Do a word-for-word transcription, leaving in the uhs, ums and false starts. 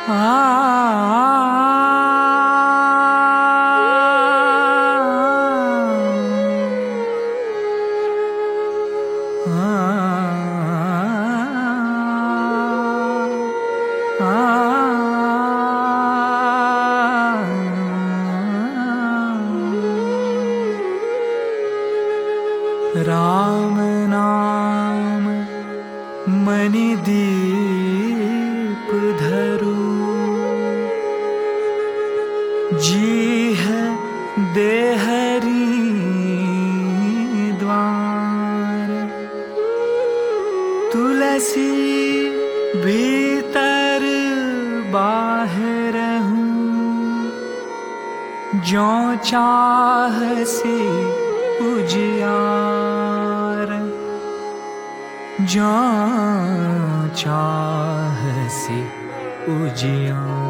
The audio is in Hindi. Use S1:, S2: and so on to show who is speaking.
S1: राम नाम मणि दीप धरू, जी है देहरी द्वार। तुलसी भीतर बाहर हूँ, जो चाह से उजियार, जो चाह से उजियार।